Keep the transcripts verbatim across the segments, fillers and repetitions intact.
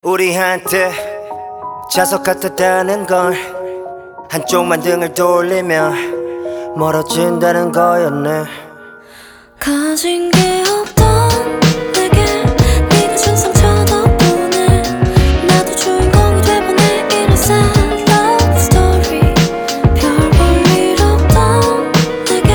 우리한테 자석 같았다는 걸 한쪽만 등을 돌리면 멀어진다는 거였네. 가진 게 없던 내게 네가 준 상처 덕분에 나도 주인공이 돼보네. 이런 sad love story. 별 볼 일 없던 내게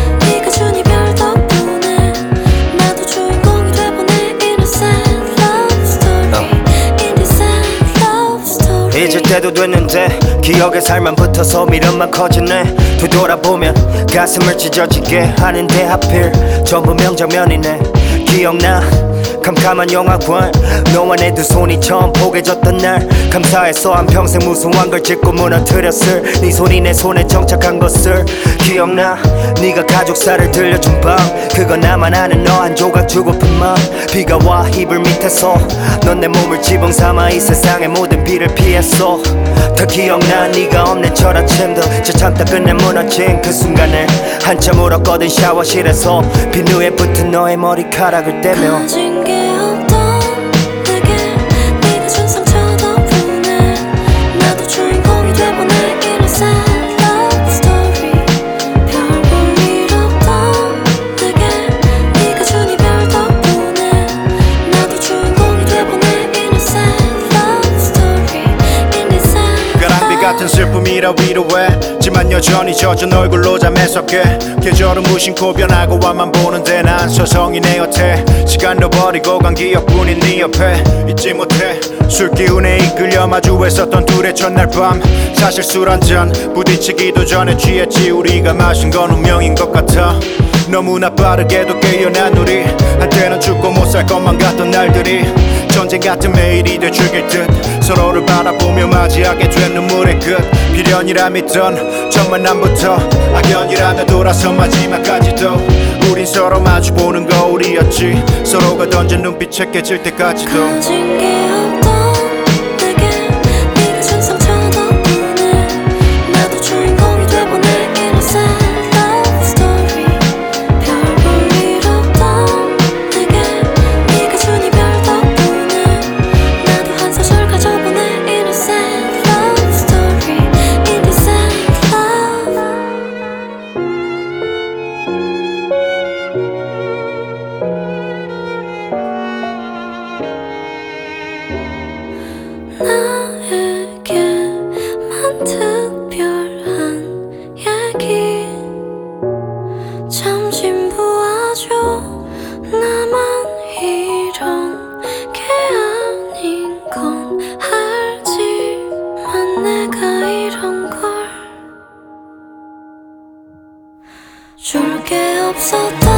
네가 준 이별 덕분에 나도 주인공이 돼보네. 이런 sad love story. In this sad love story. 잊을 때도 됐는데 기억에 살만 붙어서 미련만 커지네. 되돌아보면 가슴을 찢어지게 하는데 하필 전부 명장면이네. 기억나 캄캄한 영화관 너와 내 두 손이 처음 포개졌던 날 감사해서 한평생 무수한 걸 짚고 무너뜨렸을 네 손이 내 손에 정착한 것을 기억나. 네가 가족사를 들려준 밤 그거 나만 아는 너 한 조각 주고픈 맘. 비가 와 이불 밑에서 넌 내 몸을 지붕 삼아 이 세상의 모든 비를 피했어. 더 기억나 네가 없는 첫 아침도 저 참다 끝내 무너진 그 순간을 한참 울었거든. 샤워실에서 비누에 붙은 너의 머리카락을 떼며 가진 게 없던 내게 네가 준 상처 덕분에 나도 주인공이 돼보네. 이런 sad love story. 별 볼 일 없던 내게 네가 준 이별 덕분에 나도 주인공이 돼보네. 이런 sad love story. In this sad 가랑비 같은 슬픔이라 위로해지만 여전히 젖은 얼굴로 잠에 섞게. 계절은 무심코 변하고 와만 보는데 난 서성이 내 곁에 시간도 버리고 간 기억뿐인 네 옆에 잊지 못해. 술 기운에 이끌려 마주했었던 둘의 첫날 밤 사실 술 한 잔 부딪히기도 전에 취했지. 우리가 마신 건 운명인 것 같아. 너무나 빠르게도 깨어난 우리 한때는 죽고 못 살 것만 같던 날들이 전쟁 같은 매일이 돼 죽일 듯 서로를 바라보며 맞이하게 된 눈물의 끝. 비련이라 믿던 첫 만남부터 악연이라며 돌아서 마지막까지도 우린 서로 마주보는 거울이었지. 서로가 던진 눈빛에 깨질 때까지도. 가진 게 없던 내게 네가 준 상처 덕분에 나도 주인공이 돼보네. 이런 sad love story. 별 볼 일 없던 내게 네가 준 이별 덕분에 나도 한 소절 가져보네. 이런 sad love story. In this sad love. 나에게만 특별한 얘기 잠시 보아줘. 나만 이런 게 아닌 건 알지만 내가 이런 걸 줄 게 없었다.